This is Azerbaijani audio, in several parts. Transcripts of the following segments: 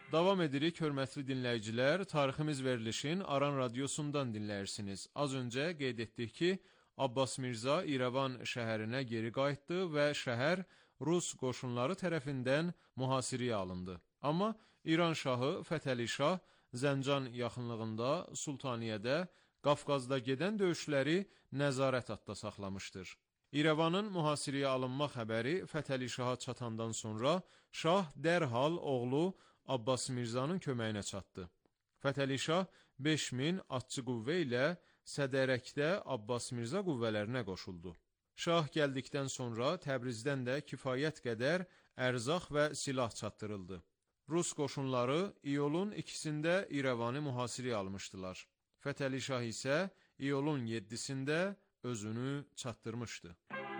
Davam edirik, hörmətli dinləyicilər. Tariximiz verilişin Aran radiosundan dinləyirsiniz. Az öncə qeyd etdik ki, Abbas Mirza İrəvan şəhərinə geri qayıtdı və şəhər Rus qoşunları tərəfindən mühasirəyə alındı. Amma İran şahı Fətəli Şah Zəncan yaxınlığında Sultaniyədə Qafqazda gedən döyüşləri nəzarət altında saxlamışdır. İrəvanın mühasirəyə alınma xəbəri Fətəli Şaha çatandan sonra şah dərhal oğlu Abbas Mirzanın köməyinə çatdı. Fətəli Şah 5000 atçı qüvvə ilə Sədərəkdə Abbas Mirza qüvvələrinə qoşuldu. Şah gəldikdən sonra Təbrizdən də kifayət qədər ərzaq və silah çatdırıldı. Rus qoşunları iyulun 2-sində İrəvanı mühasirəyə almışdılar. Fətəli Şah isə iyulun 7-sində özünü çatdırmışdı.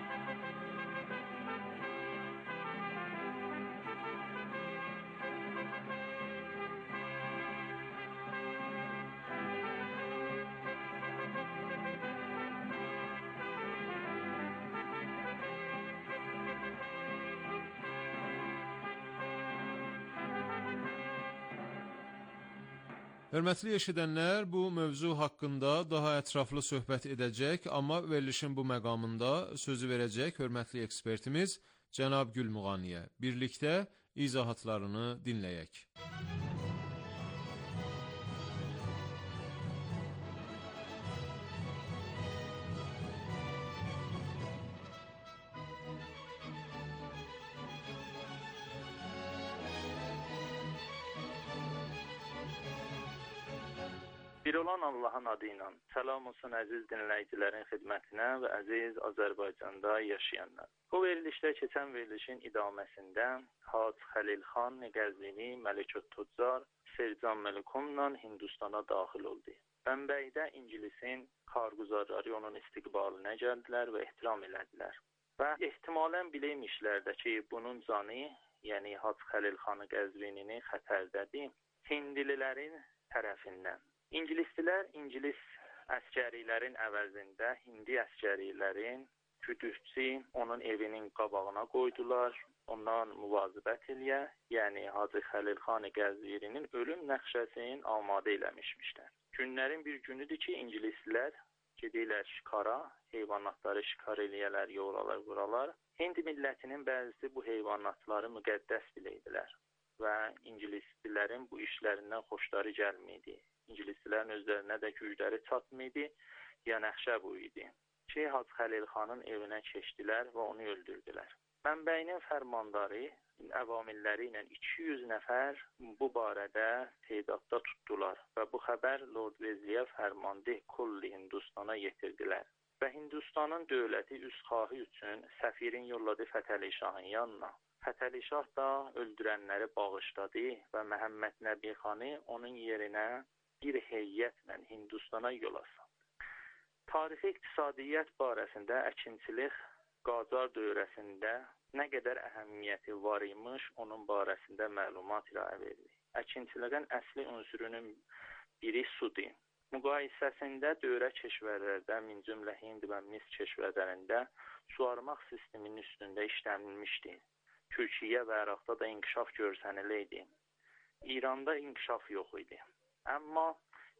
Hörmətli eşidənlər, bu mövzu haqqında daha ətraflı söhbət edəcək, amma verilişin bu məqamında sözü verəcək hörmətli ekspertimiz cənab Gülmuğaniyə. Birlikdə izahatlarını dinləyək. Bir olan Allahın adı ilə salam olsun əziz dinləyicilərin xidmətinə və əziz Azərbaycanda yaşayanlar. Bu verilişdə keçən verilişin idaməsində Hacı Xəlilxan Qəzvini Məlikü't-Tüccar Sercan Məlikumla Hindistana daxil oldu. Bəmbəydə İngilisin karguzarları onun istiqbalinə gəldilər və ehtiram elədilər. Və ehtimalən biləymişlər də ki, bunun canı, yəni Hacı Xəlilxan Qəzvinini xətərdədir Hindililərin tərəfindən. İngilislər İngilis əskərilərin əvəzində Hindi əskərilərin güdüşçü onun evinin qabağına qoydular. Ondan müvazibət eləyə, yəni Hacı Xəlilxan Qəzvininin ölüm nəqşəsini amadə eləmişmişlər. Günlərin bir günüdür ki, İngilislər gedirlər şikara, heyvanatları şikar eləyərlər, yoralar, vuralar. Hind millətinin bəzisi bu heyvanatları müqəddəs bilirdilər və İngilislərin bu işlərindən xoşları gəlməydi. İngilislərin özlərinə də gücləri çatmıydı, ya nəxşə bu idi ki, Hacı Xəlilxanın evinə keçdilər və onu öldürdülər. Mənbəyinin fərmandarı, əvamilləri ilə 200 nəfər bu barədə tedadda tutdular və bu xəbər Lord Vezliyə fərmandi kulli Hindistana yetirdilər. Və Hindistanın dövləti üzxahı üçün səfirin yolladı Fətəli Şahın yanına. Fətəli Şah da öldürənləri bağışladı və Məhəmməd Nəbi xanı onun yerinə bir heyətlə Hindistana yola saldı. Tarixi iqtisadiyyat barəsində əkinçilik Qacar dövrəsində nə qədər əhəmiyyəti var imiş, onun barəsində məlumat irayə verildi. Əkinçiliyin əsli unsurunun biri sudur. Müqayisəsində dövrə keşvərlərdə, min cümlə Hind və Misr keşvərlərində suvarmaq sisteminin üstündə işlənilmişdi. Türkiyə və Əraqda da inkişaf görsəniləydi. İranda inkişaf yox idi. Amma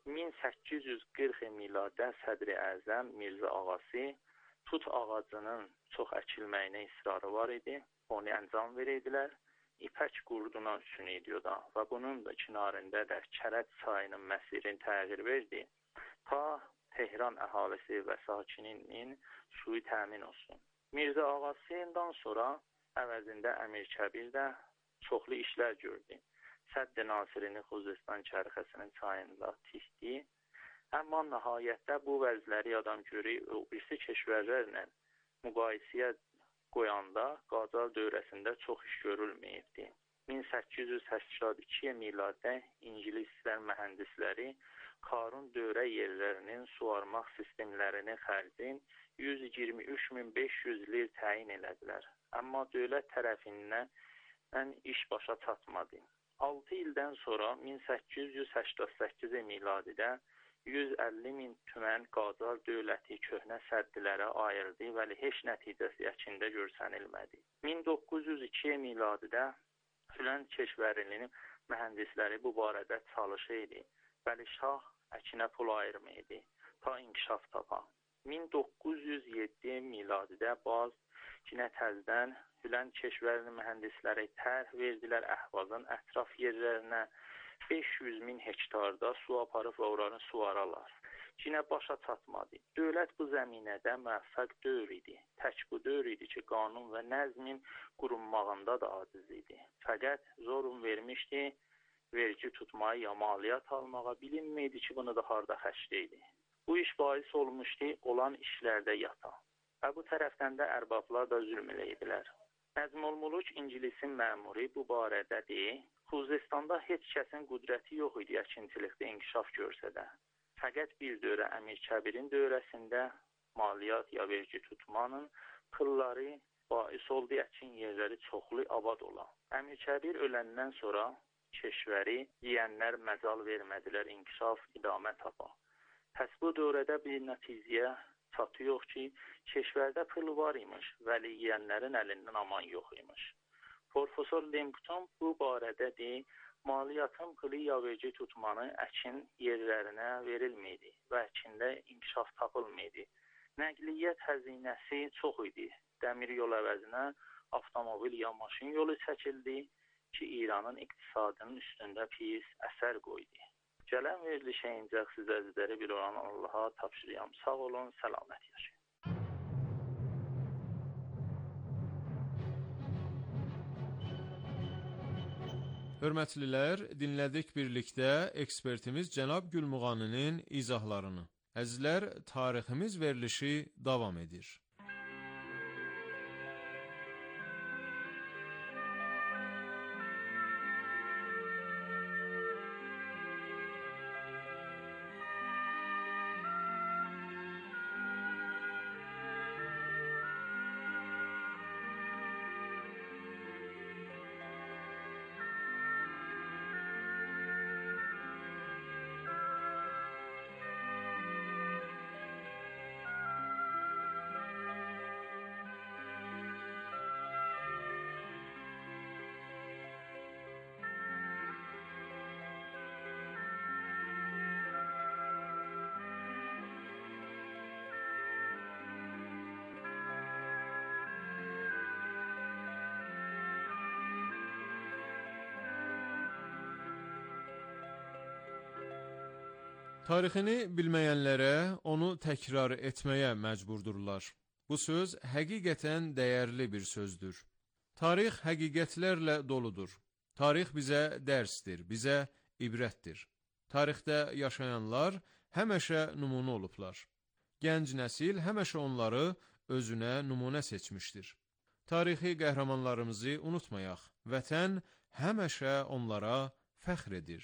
1840 miladə Sədri Əzəm Mirzə Ağası tut ağacının çox əkilməyinə israrı var idi. Onu əncam verirdilər. İpək qurduna üçün idi o da və bunun da kinarında da Kərəc çayının məsirini təğyir verdi. Ta Tehran əhalisi və sakininin suyu təmin olsun. Mirzə Ağasından sonra əvəzində Əmir Kəbir də çoxlu işlər gördü. Sədd-i Nasirini Xuzestan çərxəsinin çayında tikdi. Amma nəhayətdə bu vəzləri adam görür, o birisi keşvərlərlə müqayisəyə qoyanda Qacar dövrəsində çox iş görülməyibdi. 1882 miladdə İngilislər mühəndisləri Karun dövrə yerlərinin suvarmaq sistemlərinin xərcin 123.500 lir təyin elədilər. Amma dövlət tərəfindən iş başa çatmadı. 6 ildən sonra 1888 miladidə 150.000 tümən Qacar dövləti köhnə səddilərə ayırdı və heç nəticəsi əçində görsənilmədi. 1902 miladidə Fülən keşvərinin mühəndisləri bu barədə çalışırdı. Bəli, şah əkinə pul ayırmaydı ta inkişaf tapa. 1907 miladidə Baz Çinə təzdən Hülənd keşvərinin mühəndisləri tərh verdilər Əhvazın ətraf yerlərinə 500 min hektarda su aparıb və oranı suvararlar. Çinə başa çatmadı. Dövlət bu zəminədə müvəffəq deyil idi. Tək bu deyil idi ki, qanun və nəzmin qurulmağında da aciz idi. Fəqət zorun vermişdi, vergi tutmayı ya maliyyat almağa bilinməydi ki, bunu da harda xərcləydi. Bu iş bahis olmuşdu, olan işlərdə yata. Və bu tərəfdən də ərbablar da zülm eləydilər. Nəzmül-Mülk İngilisin məmuri bu barədədir. Xuzestanda heç kəsin qüdrəti yox idi əkinçilikdə inkişaf görsə də. Fəqət bir dövrə Əmir Kəbirin dövrəsində maliyyat ya vergi tutmanın pulları bahis oldu əkin yerləri çoxlu abad olan. Əmir Kəbir öləndən sonra keşvəri yiyənlər məcal vermədilər inkişaf idamə tapa. Pəs bu dövrədə bir nəticəyə çatıyor ki, keşvərdə pul var imiş, vəli yiyənlərin əlindən aman yox imiş. Profesor Lempton bu barədədir, maliyyatın pulu ya vergi tutmanı əkin yerlərinə verilməydi və əkində inkişaf tapılmaydı. Nəqliyyat xəzinəsi çox idi. Dəmir yol əvəzinə avtomobil ya maşın yolu çəkildi ki, İranın iqtisadının üstündə pis əsər qoydu. Gələn verilişə incək sizə əzizləri bir olan Allaha tapşırıyam. Sağ olun, səlamət yaşayın. Hörmətlilər, dinlədik birlikdə ekspertimiz cənab Gülmuğaninin izahlarını. Əzizlər, tariximiz verilişi davam edir. Tarixini bilməyənlərə onu təkrar etməyə məcburdurlar. Bu söz həqiqətən dəyərli bir sözdür. Tarix həqiqətlərlə doludur. Tarix bizə dərsdir, bizə ibrətdir. Tarixdə yaşayanlar həmişə nümunə olublar. Gənc nəsil həmişə onları özünə nümunə seçmişdir. Tarixi qəhrəmanlarımızı unutmayaq. Vətən həmişə onlara fəxr edir.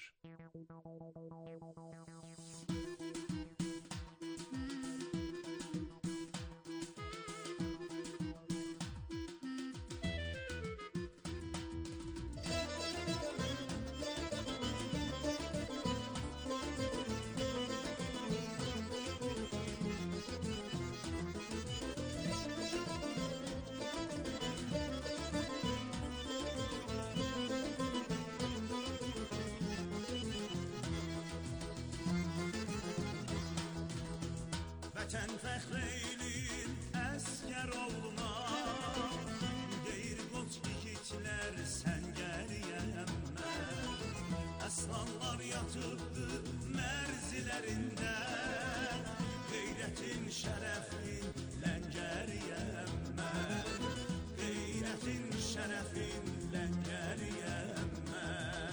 Vətən fəxr eylir əskər oğluna, deyir qoç igidlər sən gəliyəmmə. Əslanlar yatıbdır mərzilərində, qeyrətin şərəfin ləngəriyəmmə. Qeyrətin şərəfin ləngəriyəmmə.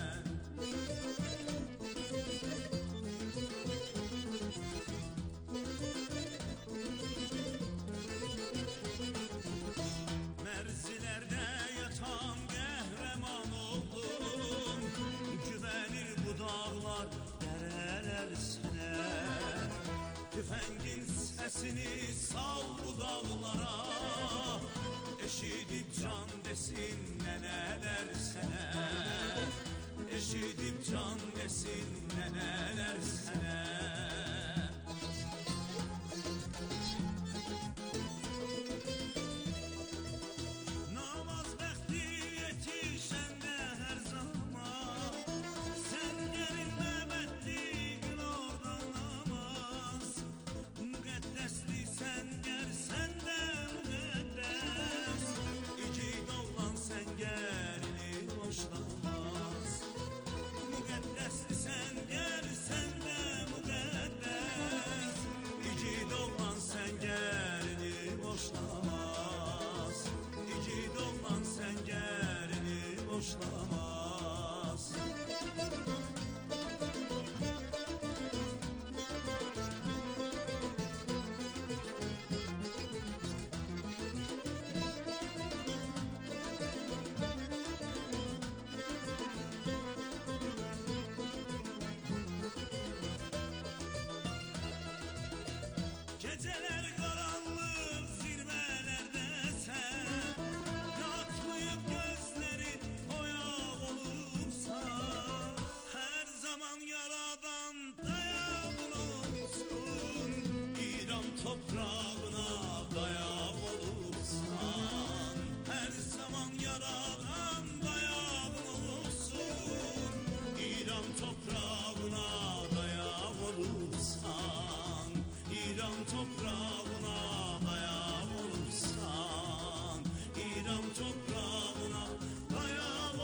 Mərzilərdə yatan qəhrəman oldum, güvənir bu dağlar, dərələr sənə. Tüfəngin səsini sal bu dağlara, eşidib can desin nənələr sənə. Eşidib can desin nənələr sənə. qaranlıq zirvələrdəsən, yatmayıb gözləri oyaq olursan, hər zaman yaradan dayağın olsun, İran toprağına dayaq olursan, hər zaman yaradan dayağın olsun, İran toprağına dayaq olursan, İran toprağına dayaq olursan, İran toprağına dayaq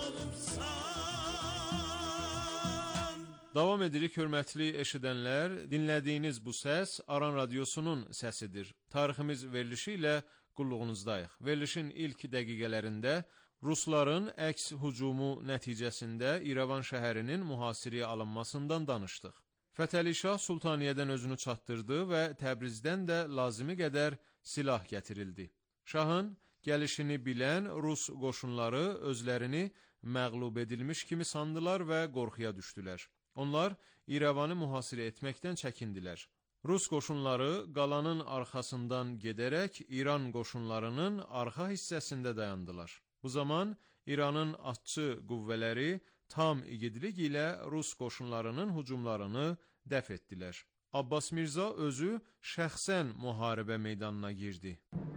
olursan. Davam edirik, hörmətli eşidənlər. Dinlədiyiniz bu səs Aran Radiosunun səsidir. Tariximiz verilişi ilə qulluğunuzdayıq. Verilişin ilk dəqiqələrində Rusların əks hücumu nəticəsində İrəvan şəhərinin mühasirəyə alınmasından danışdıq. Fətəli Şah Sultaniyyədən özünü çatdırdı və Təbrizdən də lazımi qədər silah gətirildi. Şahın gəlişini bilən Rus qoşunları özlərini məğlub edilmiş kimi sandılar və qorxuya düşdülər. Onlar İrəvanı mühasirə etməkdən çəkindilər. Rus qoşunları qalanın arxasından gedərək İran qoşunlarının arxa hissəsində dayandılar. Bu zaman İranın atçı qüvvələri tam igidlik ilə Rus qoşunlarının hücumlarını dəf etdilər. Abbas Mirza özü şəxsən müharibə meydanına girdi.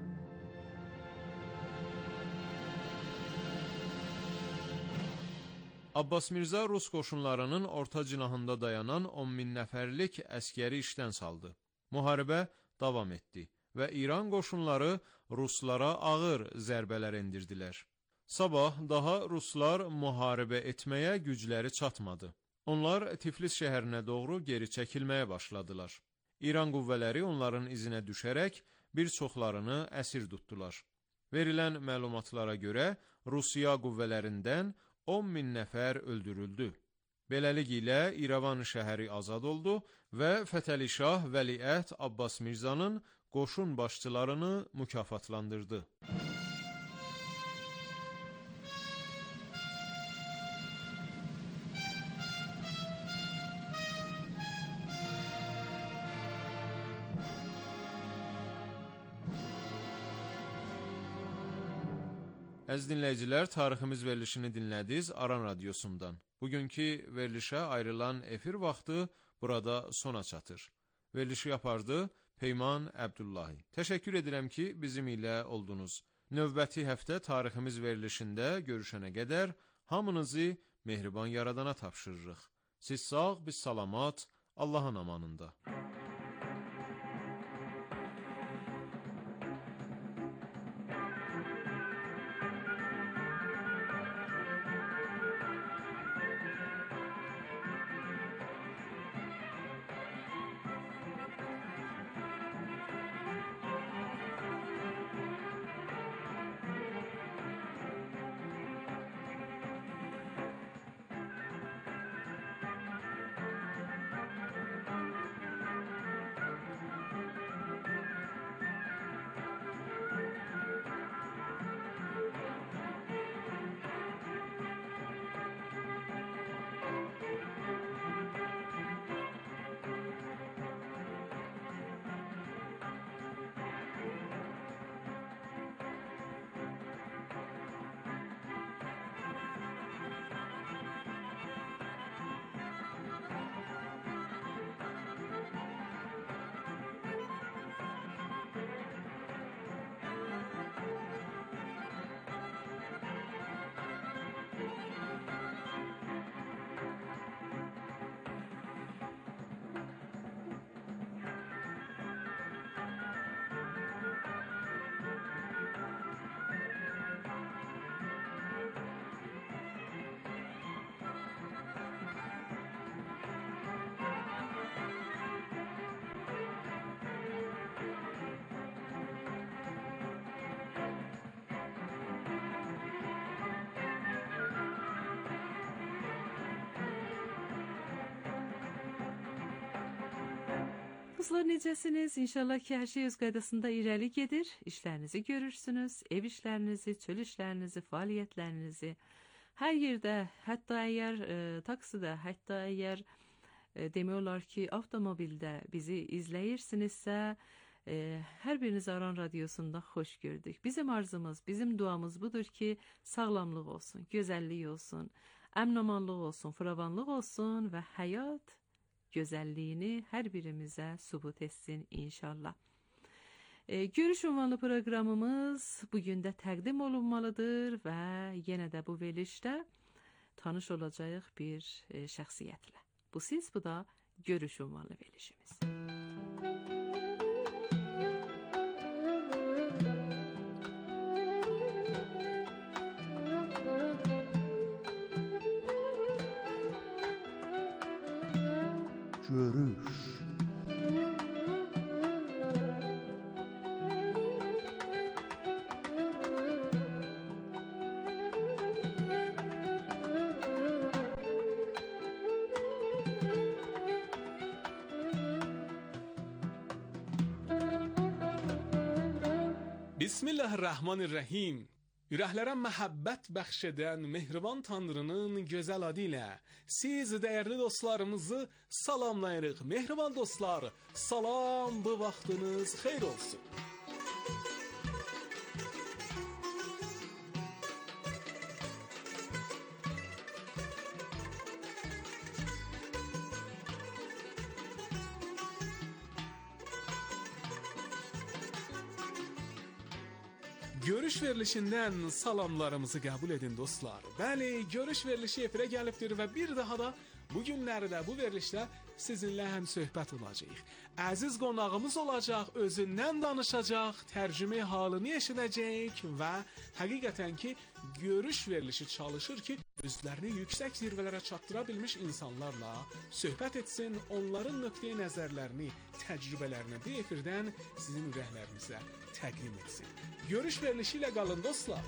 Abbas Mirza Rus qoşunlarının orta cinahında dayanan 10.000 nəfərlik əskəri işdən saldı. Müharibə davam etdi və İran qoşunları Ruslara ağır zərbələr endirdilər. Sabah daha Ruslar müharibə etməyə gücləri çatmadı. Onlar Tiflis şəhərinə doğru geri çəkilməyə başladılar. İran qüvvələri onların izinə düşərək bir çoxlarını əsir tutdular. Verilən məlumatlara görə Rusiya qüvvələrindən 10.000 nəfər öldürüldü. Beləliklə İrəvan şəhəri azad oldu və Fətəli Şah Vəliəhd Abbas Mirzanın qoşun başçılarını mükafatlandırdı. Əziz dinləyicilər, tariximiz verilişini dinlədiniz Aran Radiosundan. Bugünkü verilişə ayrılan efir vaxtı burada sona çatır. Verilişi yapardı Peyman Əbdullahi. Təşəkkür edirəm ki, bizim ilə oldunuz. Növbəti həftə tariximiz verilişində görüşənə qədər hamınızı mehriban yaradana tapşırırıq. Siz sağ, biz salamat, Allahın amanında. Dostlar, necəsiniz? İnşallah ki, hər şey öz qaydasında irəli gedir. İşlərinizi görürsünüz, ev işlərinizi, çöl işlərinizi, fəaliyyətlərinizi. Hər yerdə, hətta əgər taksidə, hətta əgər demək olar ki, avtomobildə bizi izləyirsinizsə, Hər biriniz Aran Radiyosunda xoş gördük. Bizim arzumuz, bizim duamız budur ki, sağlamlıq olsun, gözəllik olsun, əmin-amanlıq olsun, firavanlıq olsun və həyat gözəlliyini hər birimizə sübut etsin inşallah. Görüş ünvanlı proqramımız bugün də təqdim olunmalıdır və yenə də bu verilişdə tanış olacağıq bir şəxsiyyətlə. Bu siz, bu da görüş ünvanlı verilişimiz. Görüş. Bismillahirrahmanirrahim. Ürəklərə məhəbbət bəxş edən Mehriban Tanrının gözəl adı ilə siz dəyərli dostlarımızı salamlayırıq. Mehriban dostlar, salam, bu vaxtınız xeyir olsun. Görüş verilişindən salamlarımızı qəbul edin dostlar. Bəli, görüş verilişi efirə gəlibdir və bir daha da bu günlərdə bu verilişdə sizinlə həm söhbət olacağıq. Əziz qonağımız olacaq, özündən danışacaq, tərcümə halını eşidəcək və həqiqətən ki, görüş verilişi çalışır ki, özlərini yüksək zirvələrə çatdıra bilmiş insanlarla söhbət etsin, onların nöqteyi nəzərlərini, təcrübələrini bu efirdən sizin ürəklərinizə təqdim etsin. Görüş verilişi ilə qalın dostlar.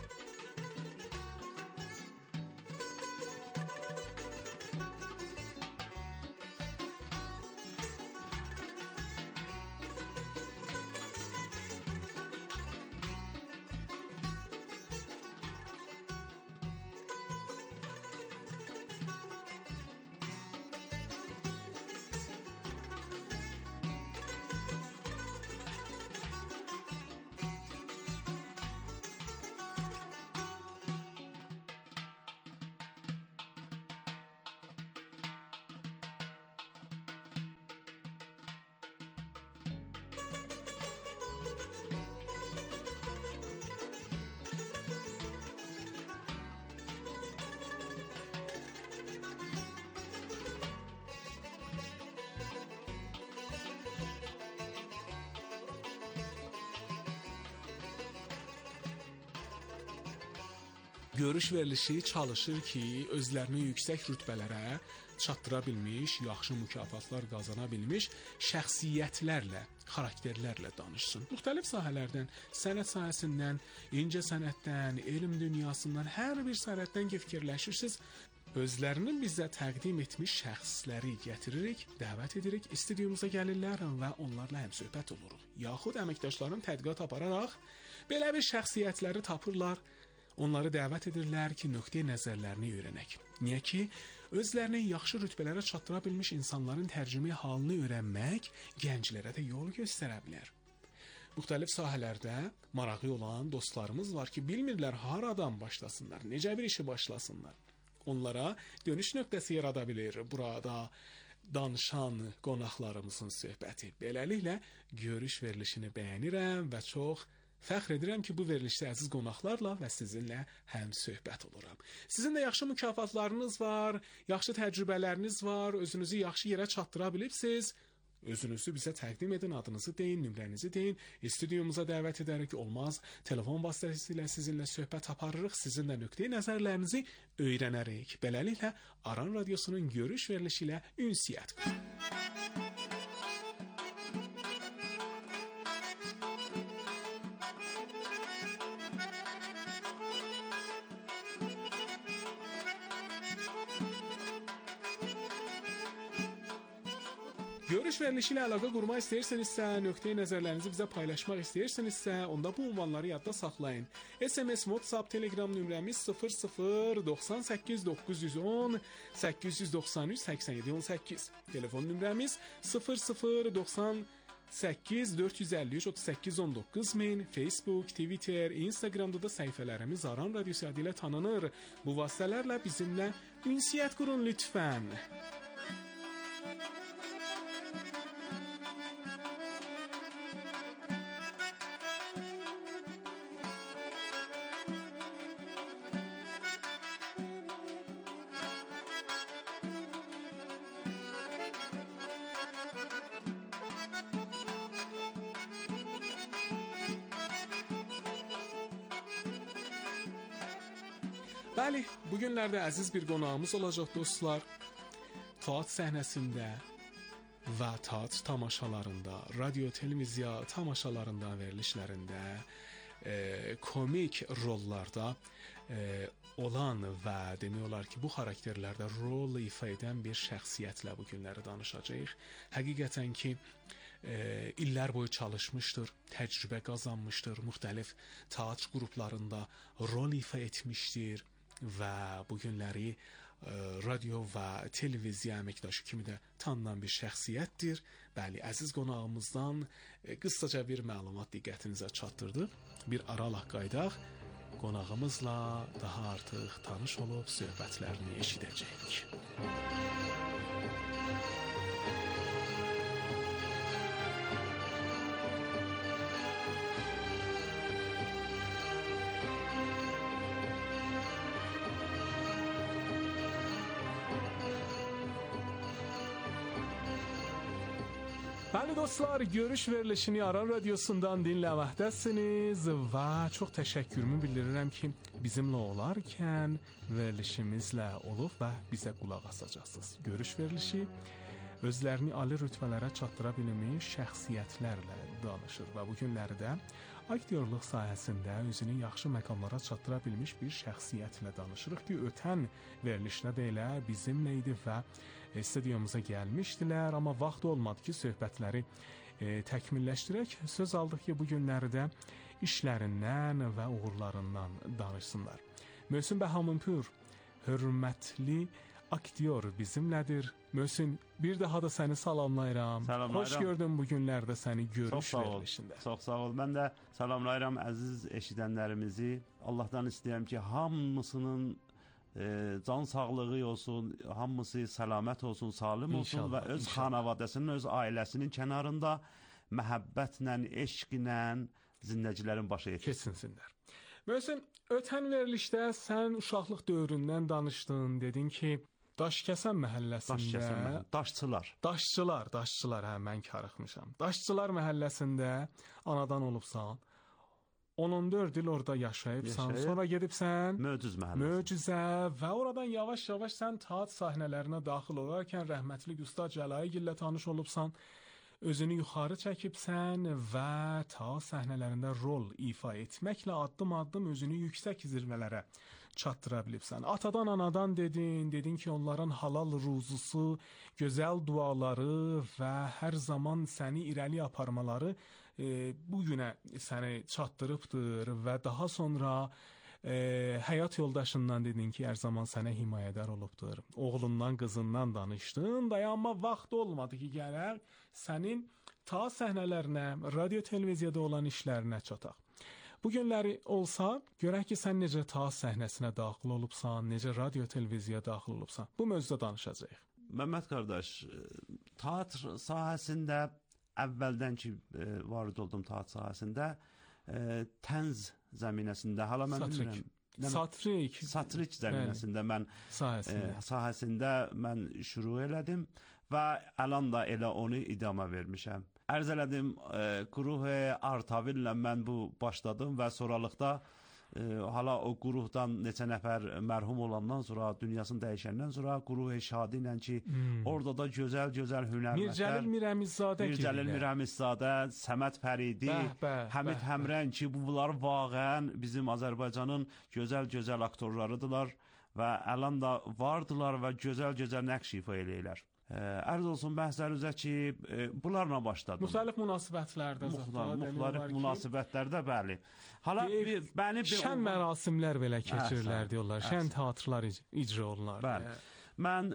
Görüş verilişi çalışır ki, özlərini yüksək rütbələrə çatdıra bilmiş, yaxşı mükafatlar qazana bilmiş şəxsiyyətlərlə, xarakterlərlə danışsın. Müxtəlif sahələrdən, sənət sahəsindən, incə sənətdən, elm dünyasından, hər bir sənətdən ki fikirləşirsiniz, özlərini bizə təqdim etmiş şəxsləri gətiririk, dəvət edirik, studiyumuza gəlirlər və onlarla həmsöhbət oluruq. Yaxud əməkdaşların tədqiqat apararaq belə bir şəxsiyyətləri tapırlar, onları dəvət edirlər ki, nöqteyi nəzərlərini öyrənək. Niyə ki, özlərini yaxşı rütbələrə çatdıra bilmiş insanların tərcümə halını öyrənmək gənclərə də yol göstərə bilər. Müxtəlif sahələrdə marağı olan dostlarımız var ki, bilmirlər haradan başlasınlar, necə bir işi başlasınlar. Onlara dönüş nöqtəsi yarada bilir burada danışan qonaqlarımızın söhbəti. Beləliklə, görüş verilişini bəyənirəm və çox fəxr edirəm ki, bu verilişdə əziz qonaqlarla və sizinlə həm söhbət oluram. Sizin də yaxşı mükafatlarınız var, yaxşı təcrübələriniz var, özünüzü yaxşı yerə çatdıra bilibsiniz. Özünüzü bizə təqdim edin, adınızı deyin, nömrənizi deyin, studiyumuza dəvət edərək olmaz, telefon vasitəsilə sizinlə söhbət aparırıq, sizin də nöqteyi nəzərlərinizi öyrənərək. Beləliklə, Aran Radiosunun görüş verilişi ilə ünsiyyət. Görüş verilişi ilə əlaqə qurmaq istəyirsinizsə, nöqteyi nəzərlərinizi bizə paylaşmaq istəyirsinizsə, onda bu ünvanları yadda saxlayın. SMS, WhatsApp, Telegram nömrəmiz 0098 910 893 87 18. Telefon nömrəmiz 0098 8 453 38 19 min, Facebook, Twitter, Instagramda da səhifələrimiz Aran Radiosu adı ilə tanınır. Bu vasitələrlə bizimlə ünsiyyət qurun lütfən. Bəli, bu günlərdə əziz bir qonağımız olacaq dostlar. Teatr səhnəsində və teatr tamaşalarında, radio, televiziya tamaşalarında, verilişlərində, komik rollarda olan və demək olar ki, bu xarakterlərdə rol ifa edən bir şəxsiyyətlə bu günləri danışacağıq. Həqiqətən ki, illər boyu çalışmışdır, təcrübə qazanmışdır, müxtəlif teatr qruplarında rol ifa etmişdir və bu günləri radio və televiziya əməkdaşı kimi də tanınan bir şəxsiyyətdir. Bəli, əziz qonağımızdan qısaca bir məlumat diqqətinizə çatdırdıq. Bir aralaq qaydaq, qonağımızla daha artıq tanış olub söhbətlərini eşidəcəyik. Bəli dostlar, görüş verilişini Aran Radiosundan dinləməkdəsiniz və çox təşəkkürümü bildirirəm ki, bizimlə olarkən verilişimizlə olub və bizə qulaq asacaqsınız. Görüş verilişi özlərini ali rütbələrə çatdıra bilmiş şəxsiyyətlərlə danışır və bu günlərdə aktyorluq sahəsində özünü yaxşı məqamlara çatdıra bilmiş bir şəxsiyyətlə danışırıq ki, ötən verilişdə də elə bizimlə idi və studiyamıza gəlmişdilər, amma vaxt olmadı ki, söhbətləri təkmilləşdirək. Söz aldıq ki, bu günlərdə işlərindən və uğurlarından danışsınlar. Möhsin Bəhamunpur, hörmətli aktyor bizimlədir. Möhsin, bir daha da səni salamlayıram. Xoş gördüm bu günlərdə səni görüş verilişində. Çox sağ ol. Mən də salamlayıram əziz eşidənlərimizi. Allahdan istəyirəm ki, hamısının can sağlığı olsun, hamısı səlamət olsun, salim olsun İnşallah, və öz xanavadəsinin, öz ailəsinin kənarında məhəbbətlə, eşqlə zindəcilərin başı keçsinlər. Möhsin, ötən verilişdə sən uşaqlıq dövründən danışdın, dedin ki, Daşkəsən məhəlləsində Daşçılar, hə, mən karıxmışam. Daşçılar məhəlləsində anadan olubsan. 14 il orada yaşayıbsan, sonra gedibsən Möcüzə və oradan yavaş-yavaş sən teatr səhnələrinə daxil olarkən rəhmətli Usta Cəlaigillə tanış olubsan, özünü yuxarı çəkibsən və teatr səhnələrində rol ifa etməklə addım-addım özünü yüksək zirvələrə çatdıra bilibsən. Atadan, anadan dedin ki, onların halal ruzusu, gözəl duaları və hər zaman səni irəli aparmaları bu günə səni çatdırıbdır və daha sonra həyat yoldaşından dedin ki, hər zaman sənə himayədar olubdur. Oğlundan, qızından danışdın, dayanma vaxt olmadı ki, gələk sənin teatr səhnələrinə, radio televiziyada olan işlərinə çataq. Bu günləri olsa, görək ki, sən necə teatr səhnəsinə daxil olubsan, necə radio televiziyaya daxil olubsan. Bu mövzuda danışacağıq. Məhəmməd qardaş, teatr sahəsində əvvəldən ki, varid oldum teatr sahəsində, tənz zəminəsində, hala mən bilmirəm. Satrik zəminəsində mən sahəsində mən şuru elədim və əlan da elə onu idama vermişəm. Ərz elədim, Quruh Artavillə mən bu başladım və sonralıqda hala o quruhdan neçə nəfər mərhum olandan sonra, dünyasını dəyişəndən sonra Quruh Şadi ilə ki, orada da gözəl-gözəl hünərmətlər, Mircəlil Mirəmizzadə, Səməd Fəridi, Həmid Həmrən ki, bunlar vaqən bizim Azərbaycanın gözəl-gözəl aktorlarıdırlar və əlan da vardılar və gözəl-gözəl nəqş ifa eləyirlər. Ərz olsun bəhslər üzə ki, bunlarla başladım. Müxtəlif münasibətlərdə. Müxtəlif münasibətlərdə, bəli. Hala, şən mərasimlər belə keçirirlər, deyirlər. Şən teatrlar icra olunlar. Bəli. Mən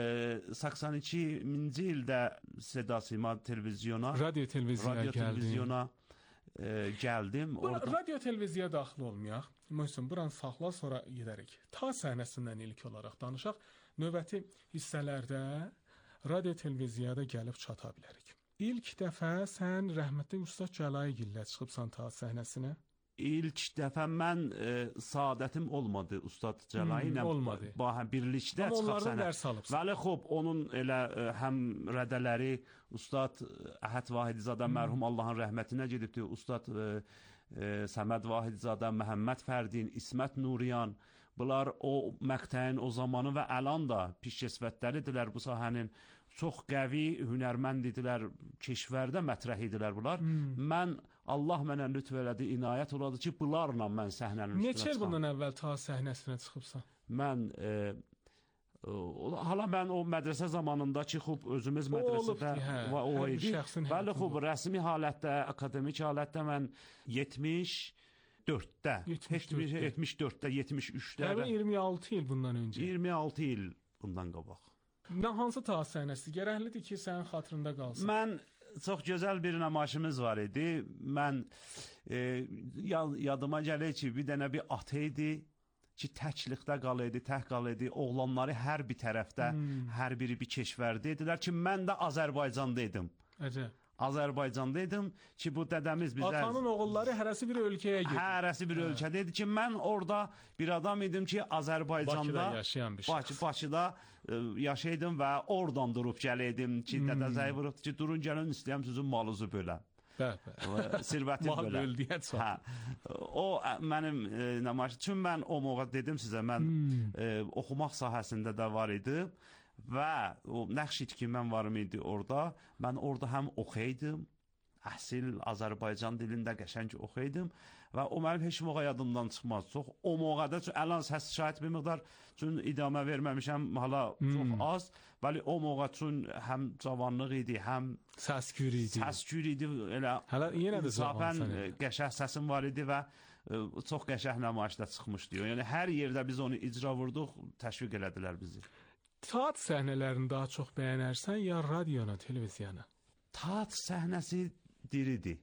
82-ci ildə Seda-Sima televizyona, radio televizyona gəldim. Radio televizyaya daxil olmayaq. Məsələn, buranı saxla, sonra gedərik. Ta səhnəsindən ilk olaraq danışaq. Növbəti hissələrdə radio televizyada gəlib çata bilərik. İlk dəfə sən rəhmətli Ustad Cəlaigillə çıxıbsan ta səhnəsinə. İlk dəfə mən saadətim olmadı Ustad Cəlai ilə. Olmadı. Birlikdə çıxıb səhnə. Bəli, xop, onun elə həm rədələri Ustad Əhəd Vahidizadə mərhum Allahın rəhmətinə gedibdi. Ustad Səməd Vahidizadə, Məhəmməd Fərdin, İsmət Nuriyan, bunlar o məqtəyin o zamanı və əlan da pişkesvətləridirlər bu sahənin. Çox qəvi, hünərmənd idilər, keşvərdə mətrəh idilər bunlar. Mən, Allah mənə lütf elədi, inayət oladı ki, bunlarla mən səhnənin üstünə çıxam. Neçə il bundan əvvəl ta səhnəsinə çıxıbsan? Mən, hala mən o mədrəsə zamanında ki, xub, özümüz mədrəsədə o idi. Bəli, xub, rəsmi halətdə, akademik halətdə mən 74-də, 73-də. Həmin 26 il bundan öncə. 26 il bundan qabaq. Nə hansı ta səhnəsi? Gərəklidir ki, sənin xatırında qalsın. Mən çox gözəl bir nümayişimiz var idi. Mən yadıma gəlir ki, bir dənə bir at idi ki, təklikdə qalıydı, tək qalıydı. Oğlanları hər bir tərəfdə, hər biri bir keşvərdə idilər ki, mən də Azərbaycanda idim. Əcəb. Azərbaycanda idim ki, bu dədəmiz bizə... Atanın oğulları hərəsi bir ölkəyə gedir. Hərəsi bir ölkədə idi ki, mən orada bir adam idim ki, Azərbaycanda... Bakıda yaşayan bir şəxs. Bakıda yaşaydım və oradan durub gələydim ki, dədə zəy vurubdu ki, durun gəlin istəyəm sizin malınızı bölə. Sirvətin bölə. Mal böldüyə çox. O mənim nümayişim. Çünki mən o moğa dedim sizə, mən oxumaq sahəsində də var idi. Və o nəqş itkimən varım idi orada. Mən orada həm oxuyaydım, əsil Azərbaycan dilində qəşəng oxuyaydım və o mənim heç moğa yadımdan çıxmaz. Çox o moğada, əlan səs şahid bir miqdar üçün idamə verməmişəm, hala çox az. Bəli, o moğa üçün həm cavanlıq idi, həm səskür idi. Səskür idi, elə hələ yenə də cavansan. Qəşəng səsim var idi və çox qəşəng nümayişdə çıxmışdı. Yəni hər yerdə biz onu icra vurduq, təşviq elədilər bizi. Teatr səhnələrini daha çox bəyənərsən ya radiona, televiziyana? Teatr səhnəsi diridir.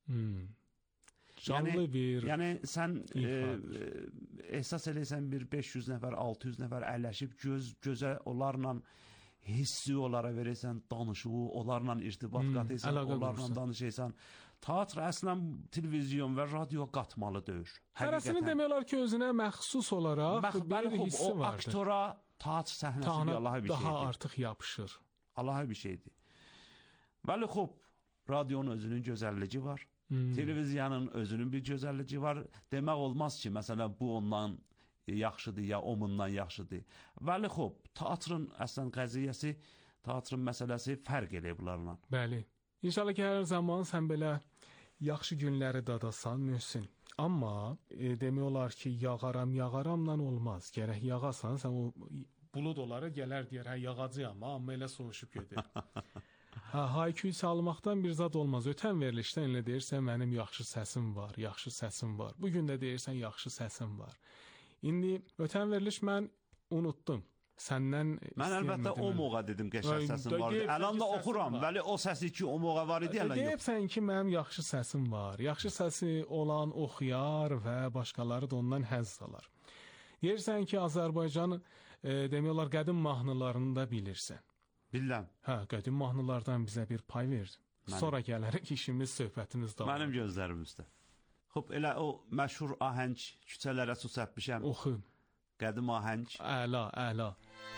Canlı bir... Yəni sən ehsas eləysən bir 500 nəfər, 600 nəfər əyləşib gözə onlarla hissi olaraq verəsən, danışığı, onlarla irtibat qatıysan, onlarla danışıysan. Teatr əslən televizyon və radio qatmalı deyir. Hərəsini demək olar ki, özünə məxsus olaraq bir hissi vardır. O aktora teatr səhnəsi Allah'a bir şeydir. Daha artıq yapışır. Allah'a bir şeydir. Bəli, xub, radionun özünün gözəlliyi var. Televiziyanın özünün bir gözəlliyi var. Demək olmaz ki, məsələn, bu ondan yaxşıdır ya onundan yaxşıdır. Bəli, xub, teatrın əslən qəziyyəsi, teatrın məsələsi fərq eləyir bunlarla. Bəli. İnşallah ki, hər zaman sən belə yaxşı günləri dadasan, Möhsin. Amma demək olar ki, yağaramla olmaz. Gərək yağasan, sən o bulud olaraq gələr deyər, hə, yağacıyam, amma elə soğuşub gedir. Hayküy salmaqdan bir zad olmaz. Ötən verilişdən elə deyirsən, mənim yaxşı səsim var, yaxşı səsim var. Bugün də deyirsən, yaxşı səsim var. İndi ötən veriliş mən unutdum. Səndən mən əlbəttə o moğa dedim qəşəng səsim var. Əlan da oxuram. Bəli, o səsi ki, o moğa var idi, əlan yox. Deyibsən ki, mənim yaxşı səsim var. Yaxşı səsi olan oxuyar və başqaları da ondan həzz alar. Deyirsən ki, Azərbaycan demək olar qədim mahnılarını da bilirsən. Bilirəm. Hə, qədim mahnılardan bizə bir pay ver. Sonra gələrik işimiz, söhbətimiz davam. Mənim gözlərimizdə. Xub, elə o məşhur ahəng küçələrə su səpmişəm. Oxu. Qədim ahəng. Əla, əla.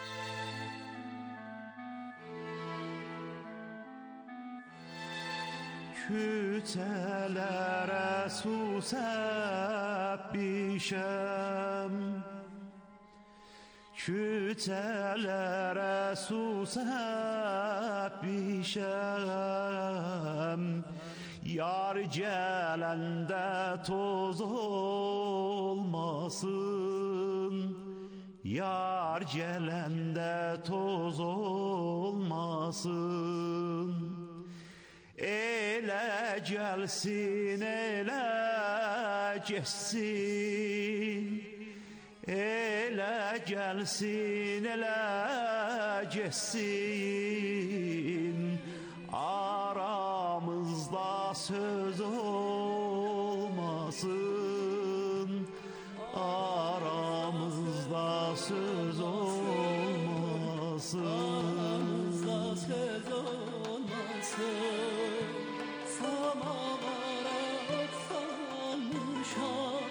Küçələrə su səpmişəm, küçələrə su səpmişəm, yar gələndə toz olmasın, yar gələndə toz olmasın. Elə gəlsin, elə geçsin, Elə gəlsin, elə geçsin, aramızda söz olmasın, aramızda söz olmasın, aramızda söz olmasın. Samavara salmışam,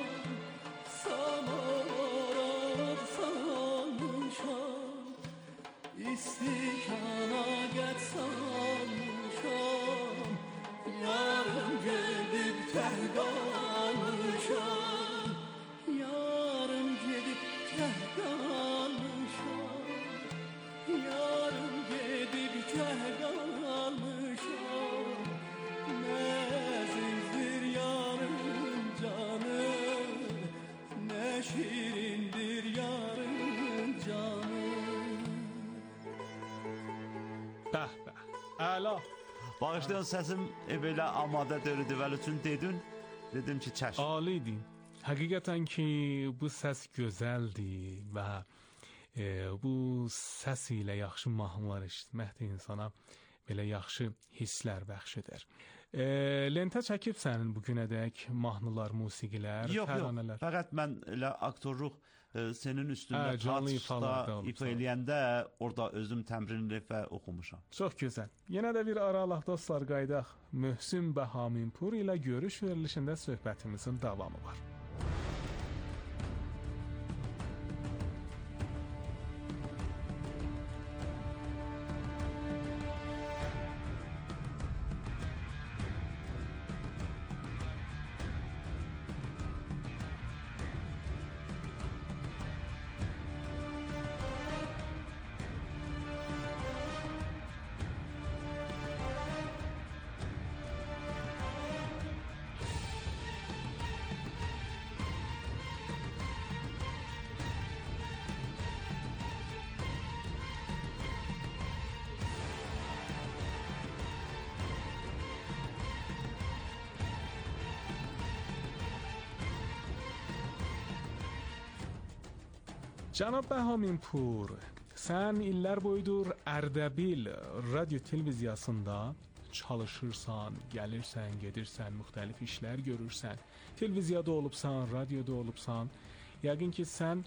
samavara salmışam, istikana get salmışam, yarım gedib teh qalmışam, yarım gedib teh qalmışam, yarım gedib teh qalmışam, nəzizdir yarım canı, nə şirindir yarım canı. Bəh, bəh, əla. Bağışlayan səsim belə amadə dörüdü vəl üçün dedim ki çəşm. Aliydin. Həqiqətən ki bu səs gözəldir və bu səs ilə yaxşı mahnılar eşitmək də insana belə yaxşı hisslər bəxş edər. Lentə çəkib sənin bugünədək mahnılar, musiqilər, təranələr? Yox, fəqət mən elə aktorluq senin üstündə canlı ifa eləyəndə orada özüm təmrin və oxumuşam. Çox gözəl. Yenə də bir aralıq dostlar qaydaq. Möhsün Bəhaminpur ilə görüş verilişində söhbətimizin davamı var. Cənab Bəhaminpur, sən illər boyudur Ərdəbil radio televiziyasında çalışırsan, gəlirsən, gedirsən, müxtəlif işlər görürsən. Televiziyada olubsan, radioda olubsan. Yəqin ki, sən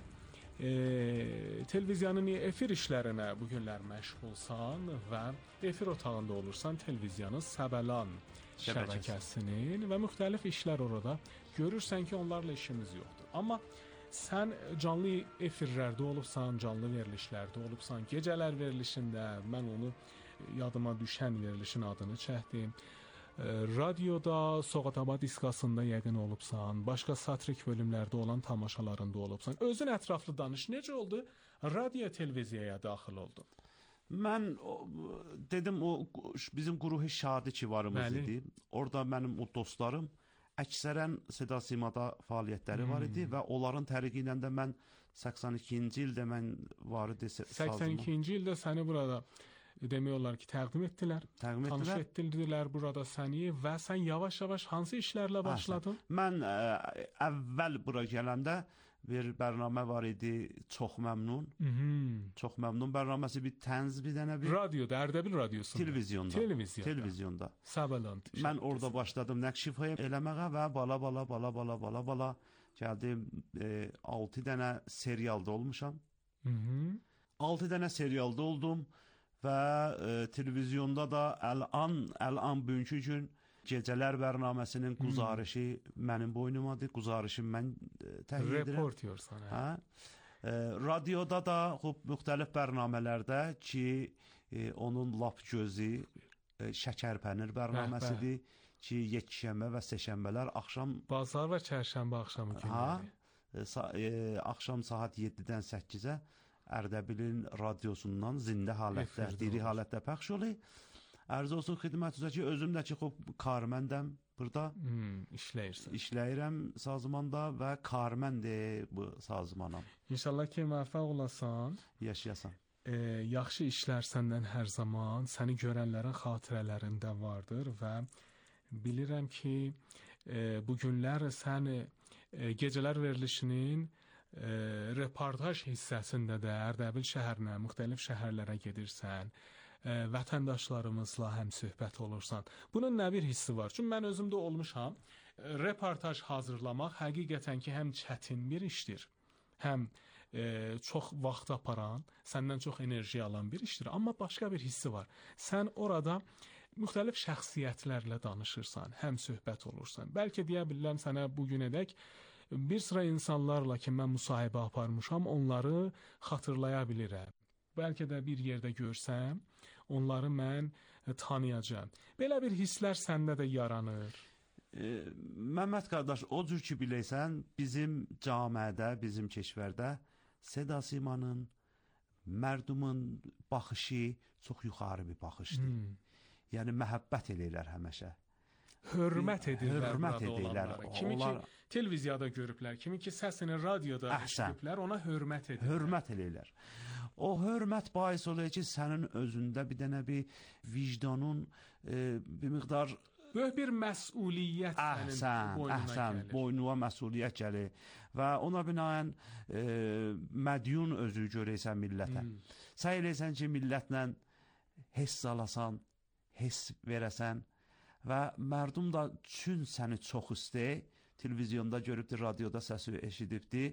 televiziyanın efir işlərinə bu günlər məşğulsan və efir otağında olursan televiziyanın Səbəlan şəbəkəsinin və müxtəlif işlər orada görürsən ki, onlarla işimiz yoxdur. Amma sən canlı efirlərdə olubsan, canlı verilişlərdə olubsan, gecələr verilişində, mən onu yadıma düşən verilişin adını çəkdim. Radioda, Soğatabad diskasında yəqin olubsan, başqa satrik bölümlərdə olan tamaşalarında olubsan. Özün ətraflı danış, necə oldu? Radio televiziyaya daxil oldun. Mən dedim, o bizim Quruhi Şadi ki varımız idi. Orada mənim o dostlarım əksərən Seda Simada fəaliyyətləri var idi və onların təriqi ilə də mən 82-ci ildə mən var idi. 82-ci ildə səni burada demək olar ki, təqdim etdilər. Tanış etdilər burada səni və sən yavaş-yavaş hansı işlərlə başladın? Mən əvvəl bura gələndə bir bərnamə var idi, Çox Məmnun. Çox Məmnun bərnaməsi bir tənz bir dənə bir. Radioda, Ərdəbil radiosunda. Televizyonda. Səbəlan. Mən orada başladım nəqşifaya eləməyə və bala gəldim 6 dənə serialda olmuşam. 6 dənə serialda oldum və televizyonda da Əl-An bugünkü gün Gecələr bərnaməsinin quzarışı mənim boynumadır. Quzarışı mən təyin edirəm. Report yorsan. Radioda da müxtəlif bərnamələrdə ki, onun lap gözü Şəkərpənir bərnaməsidir ki, yekşənbə və seşənbələr axşam bazar və çərşənbə axşamı günləri. Axşam saat 7-dən 8-ə Ərdəbilin radiosundan zində halətdə, diri halətdə pəxş olur. Ərz olsun xidmətinizə ki, özüm də ki, karməndəm burada. İşləyirəm sazmanda və karməndir bu sazmanam. İnşallah ki, müvəffəq olasan. Yaşayasan. Yaxşı işlər səndən hər zaman səni görənlərin xatirələrində vardır və bilirəm ki, bu günlər sən gecələr verilişinin reportaj hissəsində də Ərdəbil şəhərinə, müxtəlif şəhərlərə gedirsən, vətəndaşlarımızla həmsöhbət olursan. Bunun nə bir hissi var? Çünki mən özüm də olmuşam. Reportaj hazırlamaq həqiqətən ki, həm çətin bir işdir, həm çox vaxt aparan, səndən çox enerji alan bir işdir. Amma başqa bir hissi var. Sən orada müxtəlif şəxsiyyətlərlə danışırsan, həmsöhbət olursan. Bəlkə deyə bilərəm sənə bugünədək bir sıra insanlarla ki, mən müsahibə aparmışam, onları xatırlaya bilirəm. Bəlkə də bir yerdə görsəm, onları mən tanıyacağam. Belə bir hisslər səndə də yaranır. Məmməd qardaş, o cür ki biləysən, bizim camiədə, bizim keşvərdə Seda Simanın, mərdumun baxışı çox yuxarı bir baxışdır. Yəni məhəbbət eləyirlər həmişə. Hörmət edirlər burada olanlara. Kimi ki televiziyada görüblər, kimi ki səsini radioda eşidiblər, ona hörmət edirlər. Hörmət eləyirlər. O hörmət bahis olur ki, sənin özündə bir dənə bir vicdanın bir miqdar böyük bir məsuliyyət sənin boynuna gəlir. Boynuna məsuliyyət gəlir və ona binaən mədyun özü görəysən millətə. Sən eləysən ki, millətlə hiss alasan, hiss verəsən və mərdum da üçün səni çox istəyir, televizyonda görübdür, radioda səsi eşidibdir,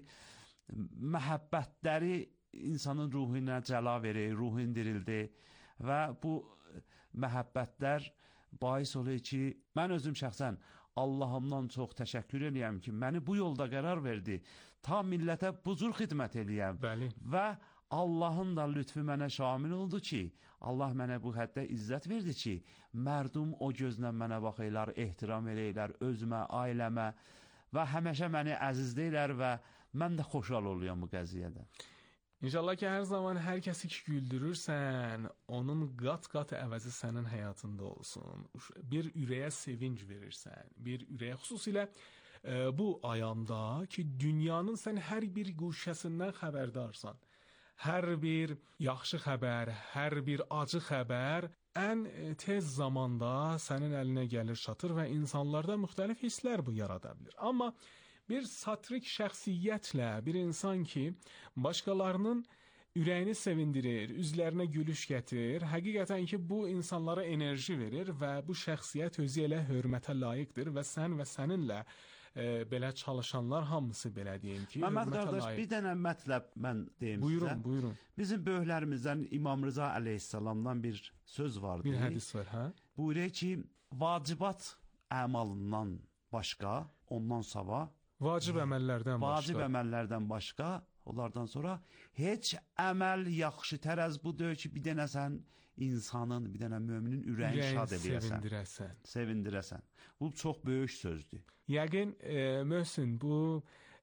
məhəbbətləri insanın ruhuna cəla verir, ruhun dirildi və bu məhəbbətlər bahis olur ki, mən özüm şəxsən Allahımdan çox təşəkkür edirəm ki, məni bu yolda qərar verdi, ta millətə bu cür xidmət edirəm. Bəli. Və Allahın da lütfü mənə şamil oldu ki, Allah mənə bu həddə izzət verdi ki, mərdum o gözlə mənə baxırlar, ehtiram eləyirlər, özümə, ailəmə və həmişə məni əzizləyirlər və mən də xoşhal oluyorum bu qəziyyədə. İnşallah ki, hər zaman hər kəsi ki güldürürsən, onun qat-qat əvəzi sənin həyatında olsun. Bir ürəyə sevinc verirsən, bir ürəyə xüsusilə bu ayanda ki, dünyanın sən hər bir quşəsindən xəbərdarsan. Hər bir yaxşı xəbər, hər bir acı xəbər ən tez zamanda sənin əlinə gəlir, çatır və insanlarda müxtəlif hisslər bu yarada bilir. Amma bir satrik şəxsiyyətlə bir insan ki, başqalarının ürəyini sevindirir, üzlərinə gülüş gətirir, həqiqətən ki, bu insanlara enerji verir və bu şəxsiyyət özü elə hörmətə layiqdir və sən və səninlə belə çalışanlar hamısı belə deyim ki, Məmməd qardaş, bir dənə mətləb mən deyim sizə. Buyurun. Bizim böyüklərimizdən İmam Rıza əleyhissalamdan bir söz vardı. Bir hədis var, hə? Buyuruyor ki, vacibat əmalından başqa, ondan sabah Vacib əməllərdən başqa, onlardan sonra heç əməl yaxşı tərəz budur ki, bir dənə sən insanın, bir dənə möminin ürəyini şad eləyəsən. Sevindirəsən. Bu çox böyük sözdür. Yəqin, Möhsin, bu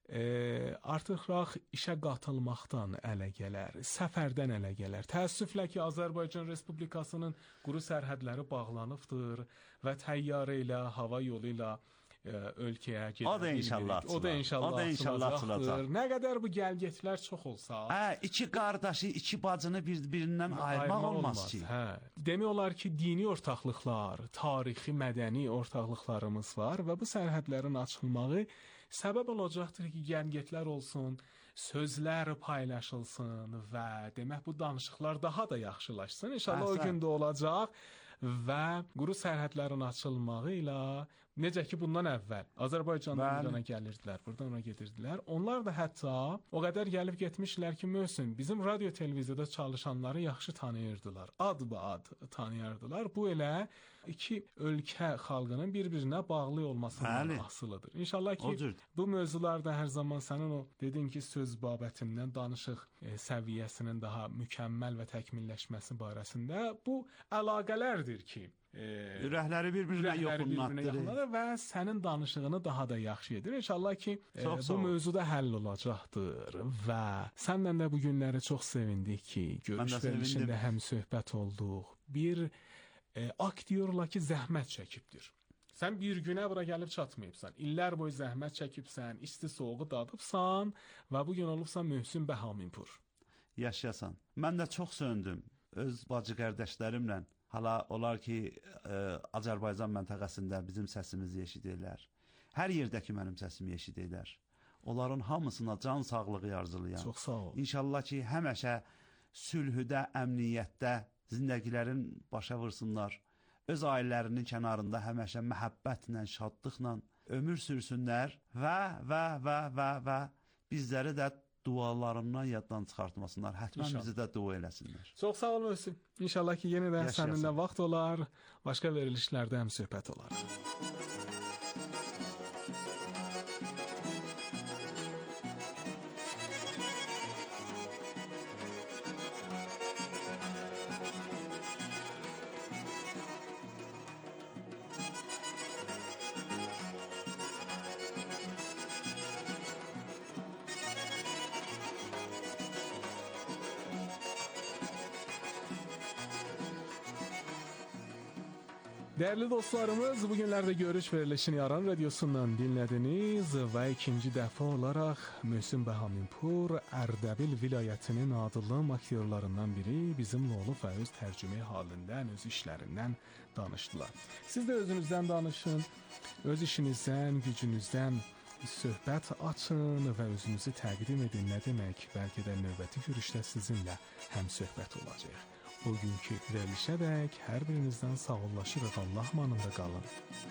artıq işə qatılmaqdan ələ gələr, səfərdən ələ gələr. Təəssüflə ki, Azərbaycan Respublikasının quru sərhədləri bağlanıbdır və təyyarə ilə, hava yolu ilə ölkəyə gedir. O da inşallah açılacaq. Nə qədər bu gəlgetlər çox olsa, iki qardaşı, iki bacını bir-birindən ayırmaq olmaz ki. Demək olar ki, dini ortaqlıqlar, tarixi, mədəni ortaqlıqlarımız var və bu sərhədlərin açılmağı səbəb olacaqdır ki, gəlgetlər olsun, sözlər paylaşılsın və demək bu danışıqlar daha da yaxşılaşsın. İnşallah o gün də olacaq və quru sərhədlərin açılmağı ilə necə ki bundan əvvəl Azərbaycandan İrana gəlirdilər, buradan ona gedirdilər. Onlar da hətta o qədər gəlib getmişlər ki, Möhsin, bizim radio televiziyada çalışanları yaxşı tanıyırdılar. Ad-ba-ad tanıyırdılar. Bu elə iki ölkə xalqının bir-birinə bağlı olmasından asılıdır. İnşallah ki, bu mövzular da hər zaman sənin o dedin ki, söz babətindən danışıq səviyyəsinin daha mükəmməl və təkmilləşməsi barəsində bu əlaqələrdir ki, ürəkləri bir-birinə yaxınlaşdırır və sənin danışığını daha da yaxşı edir. İnşallah ki, bu mövzuda həll olacaqdır və səndən də bu günləri çox sevindik ki, görüş verilişində həm söhbət olduq. Bir aktyorla ki, zəhmət çəkibdir. Sən bir günə bura gəlib çatmayıbsan, illər boyu zəhmət çəkibsən, isti soğuğu dadıbsan və bu gün olubsan Möhsin Bəhaminpur. Yaşayasan. Mən də çox söndüm öz bacı qardaşlarımla. Hala olar ki, Azərbaycan məntəqəsində bizim səsimizi eşidirlər. Hər yerdəki mənim səsimi eşidirlər. onların hamısına can sağlığı arzulayıram. Çox sağ ol. İnşallah ki, həmişə sülhüdə, əmniyyətdə zindəgilərin başa vursunlar. Öz ailələrinin kənarında həmişə məhəbbətlə, şadlıqla ömür sürsünlər və bizləri də dualarından yaddan çıxartmasınlar. Hətmən İnşallah. bizi də dua eləsinlər. Çox sağ ol Möhsin. İnşallah ki, yenidən Yaşasın. səninlə vaxt olar, başqa verilişlərdə həm söhbət olar. Değerli dostlarımız, bugünlerde görüş verilişini Aran Radyosu'ndan dinlediniz ve ikinci defa olarak Möhsin Bəhaminpur, Ərdəbil vilayətinin adılım aktyorlarından biri bizimle olub və öz tərcümə halindən, öz işlərindən danışdılar. Siz de özünüzden danışın, öz işinizdən, gücünüzdən söhbət açın və özünüzü təqdim edin. Nə demək? Bəlkə də növbəti görüşdə sizinlə həm söhbət olacaq. Bugünkü verilişə dək hər birinizdən sağollaşırıq. Allah manında qalın.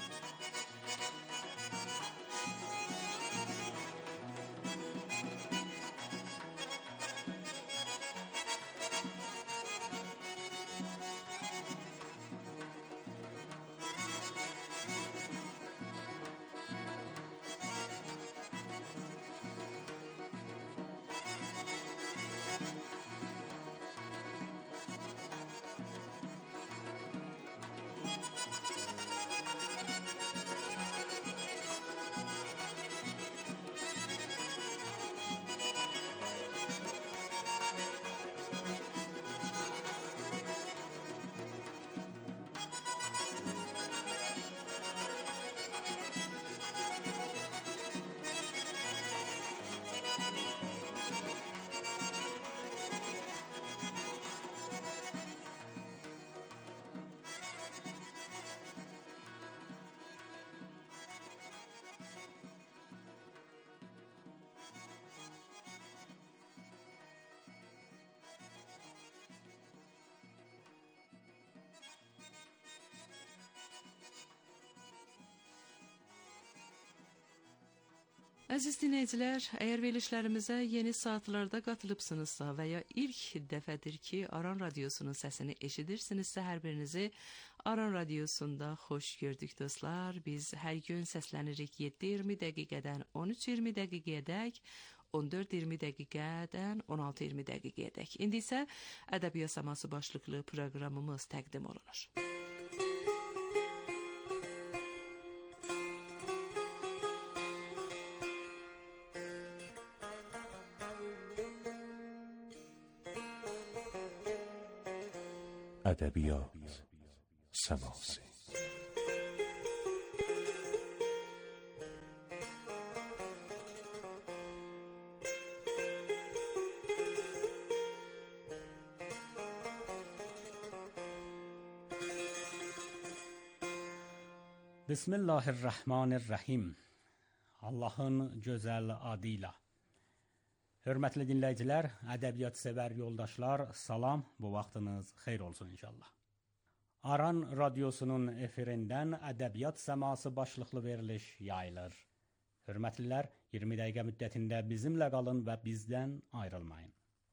Əziz dinləyicilər, əgər verilişlərimizə yeni saatlarda qatılıbsınızsa və ya ilk dəfədir ki, Aran Radiosunun səsini eşidirsinizsə, hər birinizi Aran Radiosunda xoş gördük dostlar. Biz hər gün səslənirik 7-20 dəqiqədən 13-20 dəqiqəyədək, 14-20 dəqiqədən 16-20 dəqiqəyədək. İndi isə Ədəbiyyat Səması başlıqlı proqramımız təqdim olunur. ادبیات سماسی بسم الله الرحمن الرحیم. Allahın gözəl adı ilə. Hörmətli dinləyicilər, ədəbiyyat sevər yoldaşlar, salam, bu vaxtınız xeyir olsun inşallah. Aran Radyosunun efirindən Ədəbiyyat Səması başlıqlı veriliş yayılır. Hörmətlilər, 20 dəqiqə müddətində bizimlə qalın və bizdən ayrılmayın.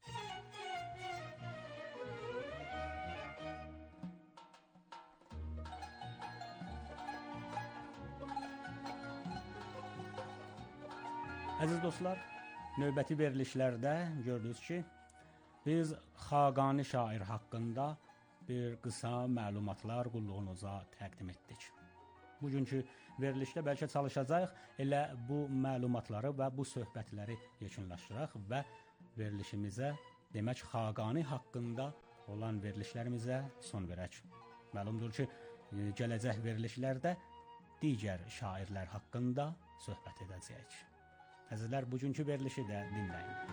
Əziz dostlar, növbəti verilişlərdə gördünüz ki, biz Xaqani şair haqqında bir qısa məlumatlar qulluğunuza təqdim etdik. Bugünkü verilişdə bəlkə çalışacaq elə bu məlumatları və bu söhbətləri yekunlaşdıraq və verilişimizə, demək Xaqani haqqında olan verilişlərimizə son verək. Məlumdur ki, gələcək verilişlərdə digər şairlər haqqında söhbət edəcəyik. Əzizlər, bugünkü verilişi də dinləyin.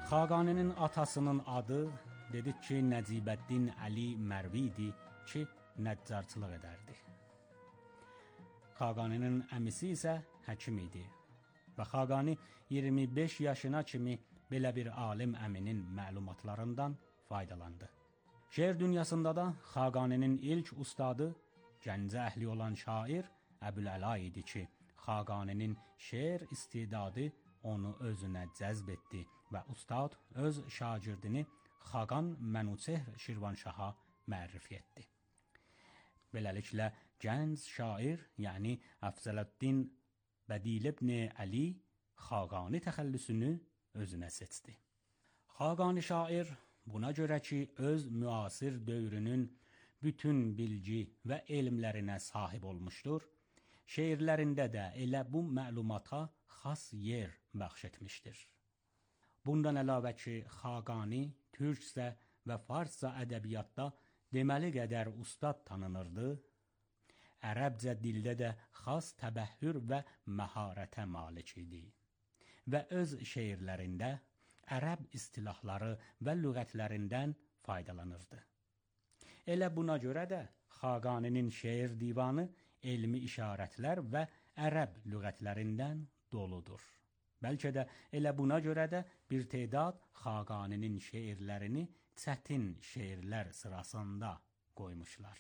Xaqaninin atasının adı dedik ki Nəcəbəddin Əli Mərvi idi ki nəccarçılıq edərdi. Xaqaninin əmisi isə həkim idi və Xaqani 25 yaşına kimi belə bir alim əminin məlumatlarından faydalandı. Şeir dünyasında da Xaqaninin ilk ustadı Gəncə əhli olan şair Əbüləla idi ki, Xaqaninin şeir istidadı onu özünə cəzb etdi və ustad öz şagirdini Xaqan Mənuçehr Şirvanşaha mərrif etdi. Beləliklə, gənc şair, yəni Əfzələddin Bədil ibn Əli Xaqani təxəllüsünü özünə seçdi. Xaqani şair buna görə ki, öz müasir dövrünün bütün bilgi və elmlərinə sahib olmuşdur, şeirlərində də elə bu məlumata xas yer bəxş etmişdir. Bundan əlavə ki, Xaqani türkcə və farsca ədəbiyyatda deməli qədər ustad tanınırdı, ərəbcə dildə də xas təbəhhür və məharətə malik idi və öz şeirlərində ərəb istilahları və lüğətlərindən faydalanırdı. Elə buna görə də Xaqaninin şeir divanı elmi işarətlər və ərəb lüğətlərindən doludur. Bəlkə də elə buna görə də bir tədad Xaqaninin şeirlərini çətin şeirlər sırasında qoymuşlar.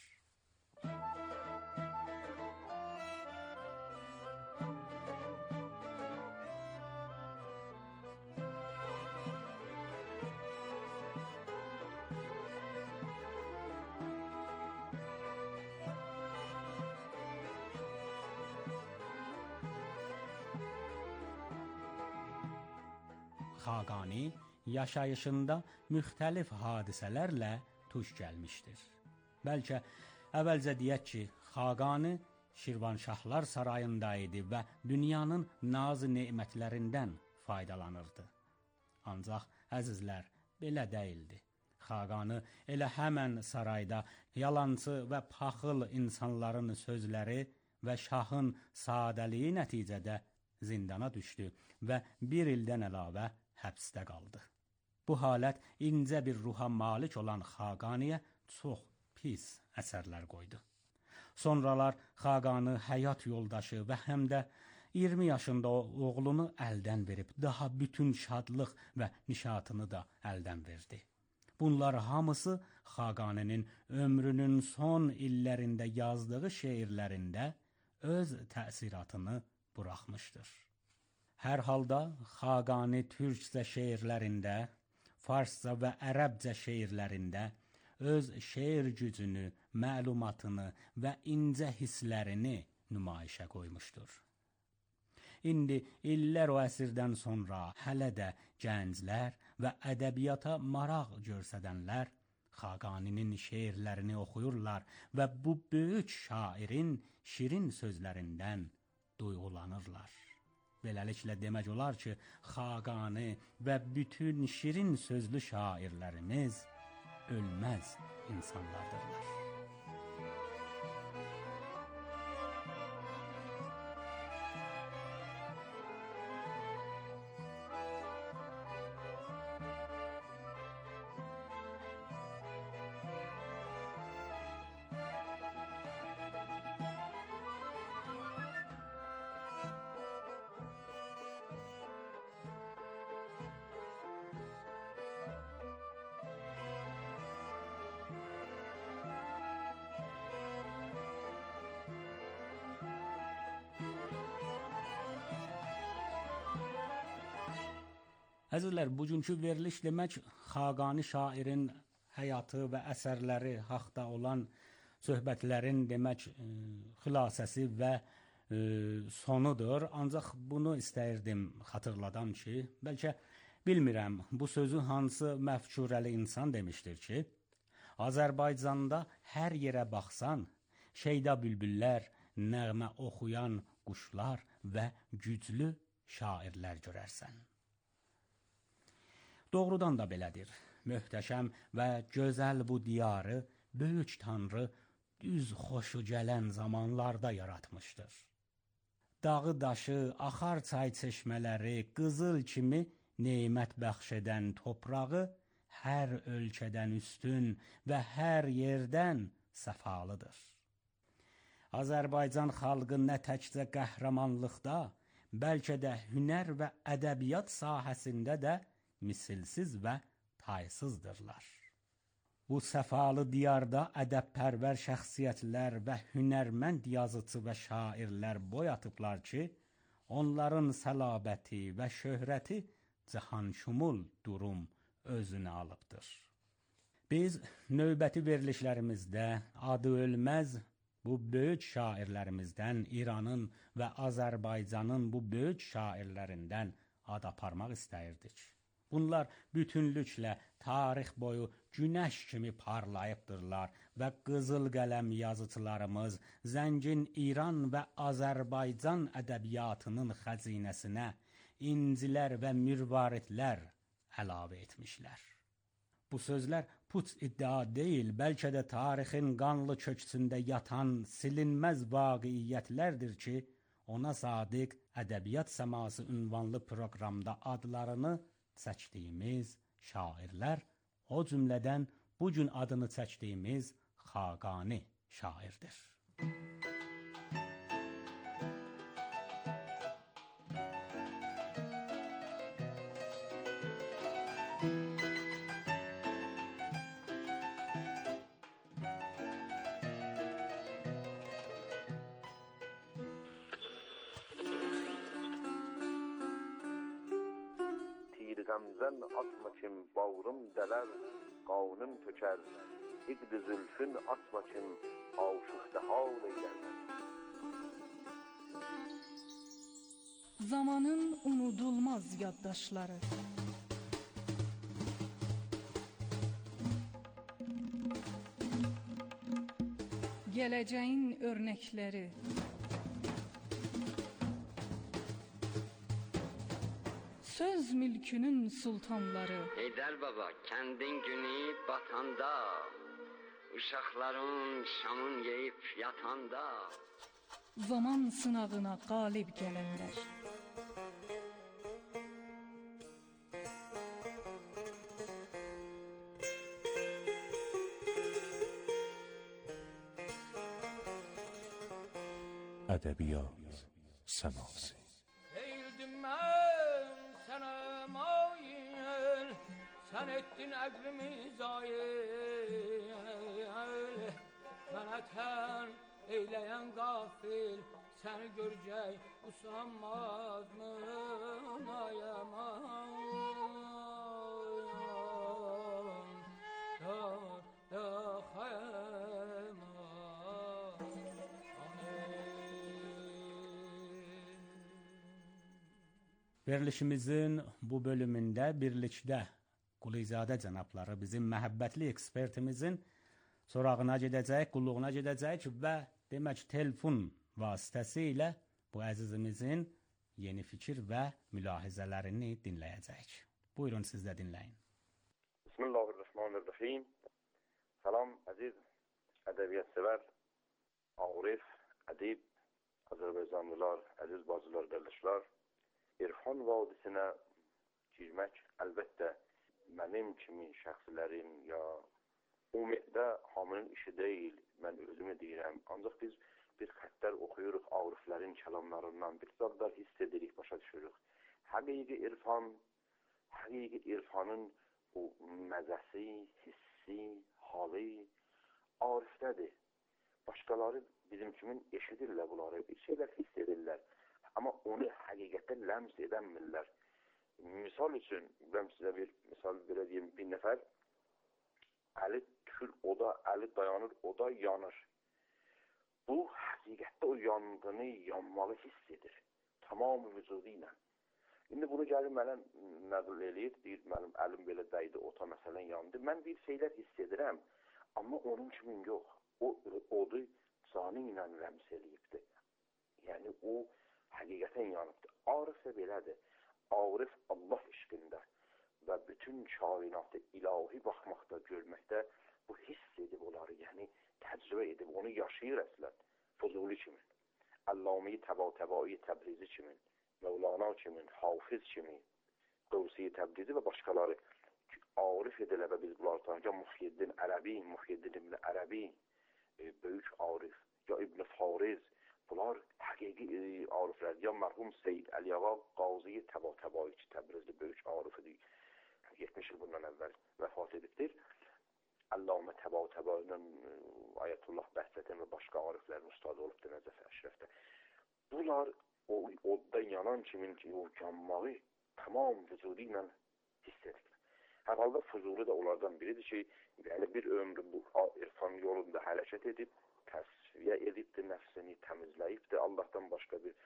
Xaqani yaşayışında müxtəlif hadisələrlə tuş gəlmişdir. Bəlkə əvvəlcə deyək ki, Xaqani Şirvanşahlar sarayında idi və dünyanın nazı nemətlərindən faydalanırdı. Ancaq əzizlər, belə deyildi. Xaqani elə həmən sarayda yalançı və paxıl insanların sözləri və şahın sadəliyi nəticədə zindana düşdü və bir ildən əlavə həbsdə qaldı. Bu halət incə bir ruha malik olan Xaqaniyə çox pis əsərlər qoydu. Sonralar Xaqani həyat yoldaşı və həm də 20 yaşında oğlunu əldən verib, daha bütün şadlıq və nişatını da əldən verdi. Bunlar hamısı Xaqaninin ömrünün son illərində yazdığı şeirlərində öz təsiratını buraxmışdır. Hər halda Xaqani türkcə şeirlərində, farsca və ərəbcə şeirlərində öz şeir gücünü, məlumatını və incə hisslərini nümayişə qoymuşdur. İndi illər o əsrdən sonra hələ də gənclər və ədəbiyyata maraq görsədənlər Xaqaninin şeirlərini oxuyurlar və bu böyük şairin şirin sözlərindən duyğulanırlar. Beləliklə demək olar ki, Xaqani və bütün şirin sözlü şairlərimiz ölməz insanlardırlar. Əzizlər, bugünkü veriliş demək Xaqani şairin həyatı və əsərləri haqda olan söhbətlərin demək xülasəsi və sonudur. Ancaq bunu istəyirdim xatırladam ki, bəlkə bilmirəm, bu sözü hansı məfkurəli insan demişdir ki, Azərbaycanda hər yerə baxsan, şeyda bülbüllər, nəğmə oxuyan quşlar və güclü şairlər görərsən. Doğrudan da belədir. Möhtəşəm və gözəl bu diyarı böyük Tanrı düz xoşu gələn zamanlarda yaratmışdır. Dağı daşı, axar çay çeşmələri, qızıl kimi nemət bəxş edən toprağı hər ölkədən üstün və hər yerdən səfalıdır. Azərbaycan xalqı nə təkcə qəhrəmanlıqda, bəlkə də hünər və ədəbiyyat sahəsində də misilsiz və taysızdırlar. Bu səfalı diyarda ədəbpərvər şəxsiyyətlər və hünərmənd yazıcı və şairlər boy atıblar ki, onların səlabəti və şöhrəti cihanşumul durum özünə alıbdır. Biz növbəti verilişlərimizdə adı ölməz bu böyük şairlərimizdən İranın və Azərbaycanın bu böyük şairlərindən ad aparmaq istəyirdik. Bunlar bütünlüklə tarix boyu günəş kimi parlayıbdırlar və qızıl qələm yazıcılarımız zəngin İran və Azərbaycan ədəbiyyatının xəzinəsinə incilər və mirvaridlər əlavə etmişlər. Bu sözlər put iddia deyil, bəlkə də tarixin qanlı köksündə yatan silinməz vaqiiyyətlərdir ki, ona sadiq ədəbiyyat səması ünvanlı proqramda adlarını çəkdiyimiz şairlər, o cümlədən bugün adını çəkdiyimiz Xaqani şairdir. Gamzən atma kim bağrım dələr, qavnım tökər, İqd-i zülfün atma kim aşıqda hal eylər. Zamanın unudulmaz yaddaşları. Gələcəyin örnəkləri. Söz mülkünün sultanları. Heydər baba, kəndin günü batanda, uşaqların şamın yeyib yatanda, zaman sınağına qalib gələnlər. Ədəbiyyat səması. Sen ettin əqlimi zayil, mənə tən eyləyen qafil, səni görəcək usanmaz mı ayaman, ya xəyman. Verilişimizin bu bölümündə birlikdə Qulizadə cənabları bizim məhəbbətli ekspertimizin sorağına gedəcək, qulluğuna gedəcək və demək telefon vasitəsilə bu əzizimizin yeni fikir və mülahizələrini dinləyəcək. Buyurun siz də dinləyin. Bismillahirrahmanirrahim. Salam əziz ədəbiyyat sevər, Arif, ədib, Azərbaycanlılar, əziz bacılar, qardaşlar. İrfan vadisinə girmək əlbəttə mənim kimi şəxslərin ya ümumiyyətlə hamının işi deyil, mən özümü deyirəm. Ancaq biz bir xəttlər oxuyuruq Ariflərin kəlamlarından, bir zadlar hiss edirik, başa düşürük. Həqiqi irfanın o məzəsi, hissi, halı Arifdədir. Başqaları bizim kimin eşidirlər bunları, bir şeylər hiss edirlər. Amma onu həqiqətən ləms edəmirlər. Misal üçün, ben size bir misal vereyim, bir nəfər əli tükür oda, əli dayanır, oda yanır. Bu, həqiqətdə o yandığını, yanmalı hiss edir. Tamamı vücudu ilə. İndi bunu gəlir mənə nəql eləyir, deyir, mənim əlim belə dəydi, ota məsələn yandı. Mən bir şeylər hiss edirəm, amma onun kimin yox. O odu canı ilə rəms eləyibdir. Yəni, o həqiqətən yanıbdır. Arif də belədir. Arif Allah eşqində və bütün kainatı ilahi baxmaqda, görməkdə bu hiss edib onları, yəni təcrübə edib, onu yaşayır əslən. Fuzuli kimin, Əlləmi Təbai Təbrizi kimin, Mevlana kimin, Hafiz kimin, Qavsi Təbrizi və başqaları arif edilə və biz bunları tanıyacaq. Muhyiddin Ərəbi, Muhyiddin İbn Ərəbi, böyük arif, ya İbn Fariz, bunlar həqiqi ariflər. Ya mərhum Seyyid Əliyağa Qazi Təbatəbai ki, Təbrizli böyük arifidir. 70 il bundan əvvəl vəfat edibdir. Allamə Təbatəbainin Ayətullah Bəhsətin və başqa ariflərin ustadı olubdur Nəcəf Əşrəfdə. Bunlar oddan yanan kimin ki, o yanmağı tamam vücudu ilə hiss edir. Hər halda Füzuli də onlardan biridir ki, yəni bir ömrü bu irfan yolunda hərəkət edib, təsviyə edibdir, nəfsini təmizləyibdir Allahdan başqa bir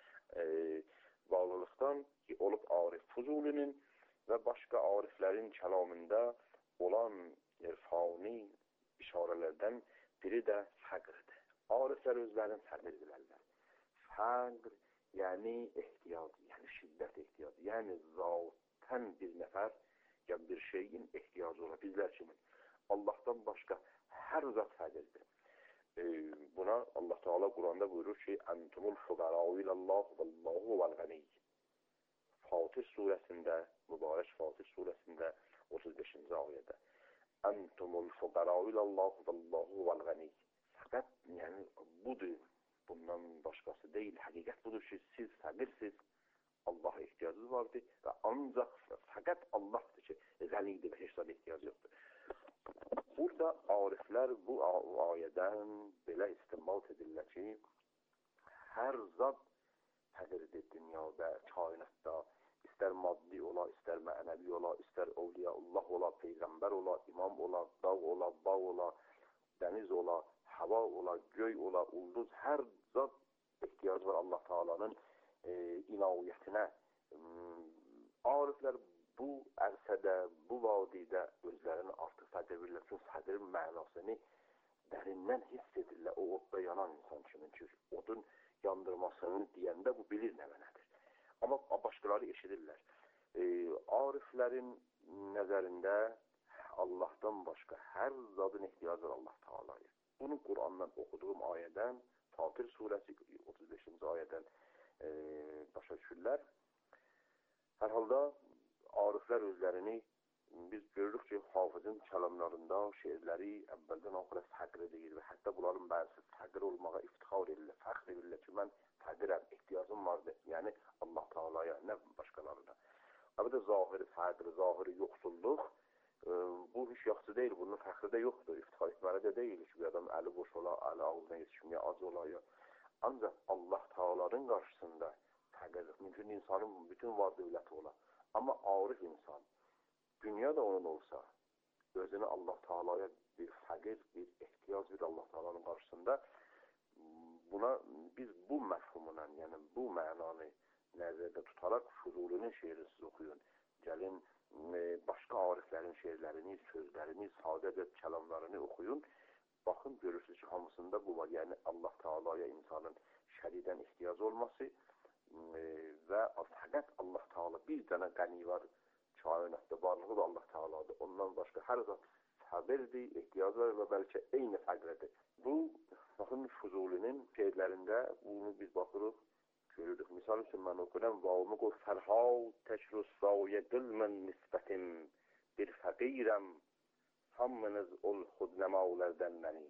bağlılıqdan olub arif. Füzulinin və başqa ariflərin kəlamında olan irfani işarələrdən biri də fəqrdir. Ariflər özlərini fəqr bilərlər. Fəqr, yəni ehtiyac, yəni şiddət ehtiyacı, yəni zatən bir nəfər ya bir şeyin ehtiyacı ola. Bizlər kimi Allahdan başqa hər zat fəqirdir. Buna Allah Teala Quranda buyurur ki, Entumul fuqara'u ilallah vallahu vel-ganiy. Fatih surəsində, mübarək Fatih surəsində 35-ci ayədə. Entumul fuqara'u ilallah vallahu vel-ganiy. Fəqət, yəni budur, bundan başqası deyil. Həqiqət budur ki, siz fəqirsiz, Allah'a ehtiyacınız vardır və ancaq fəqət Allahdır ki, qənidir və heç zat ehtiyac yoxdur. Burada ariflər bu ayədən belə istimal edirlər ki, hər zat fəqirdir dünyada, kainatda, istər maddi ola, istər mənəvi ola, istər Evliyaullah ola, Peyğəmbər ola, imam ola, dağ ola, bağ ola, dəniz ola, hava ola, göy ola, ulduz, hər zat ehtiyac var Allah Teala'nın inaviyyətinə. Ariflər bu ərsədə, bu vadidə özlərini artıq fəqir bilirlər. Çünki fəqirin mənasını dərindən hiss edirlər. O odda yanan insan kimin ki, odun yandırmasını deyəndə bu bilir nə mənədir. Amma başqaları eşidirlər. Ariflərin nəzərində Allahdan başqa hər zadın ehtiyacı var Allah Teala'ya. Bunu Qurandan oxuduğum ayədən, Fatir surəsi 35-ci ayədən başa düşürlər. Hər halda ariflər özlərini biz görürük ki, Hafizin kəlamlarında şeirləri əvvəldən axıra fəqr edir və hətta bunların bəzisi fəqr olmağa iftixar edirlər, fəxr edirlər ki, mən fəqirəm, ehtiyacım vardır, yəni Allah Teala'ya, nə başqalarına. Əbədə zahiri fəqr, zahiri yoxsulluq, bu hiç yaxşı deyil, bunun fəxri də yoxdur, iftixar etməli də deyil ki, bir adam əli boş ola, əli ağzına yetişməyə ac ola ya. Ancaq Allah Teala'nın qarşısında fəqirlik, mümkün insanın bütün var dövləti ola. Amma arif insan, dünya da onun olsa, özünü Allah Teala'ya bir fəqir, bir ehtiyac bir Allah Teala'nın qarşısında, buna biz bu məfhumuna, yəni bu mənanı nəzərdə tutaraq Füzulinin şeirini siz oxuyun. Gəlin, başqa ariflərin şeirlərini, sözlərini, sadəcə kəlamlarını oxuyun. Baxın, görürsünüz ki, hamısında bu var. Yəni, Allah Teala'ya insanın şəridən ehtiyac olması və fəqət Allah Teala bir dənə qəni var, kainatda varlığı da Allah Teala'dır. Ondan başqa hər zat fəqirdir, ehtiyac var və bəlkə eyni fəqirdir. Bu, baxın, Füzulinin şeirlərində bunu biz baxırıq, görürük. Misal üçün, mən oxuyam, vavımı qoy, fərhav təkrüssavyə qılmən nisbətim, bir fəqirəm, hamınız ol xudnəmavlərdən məni.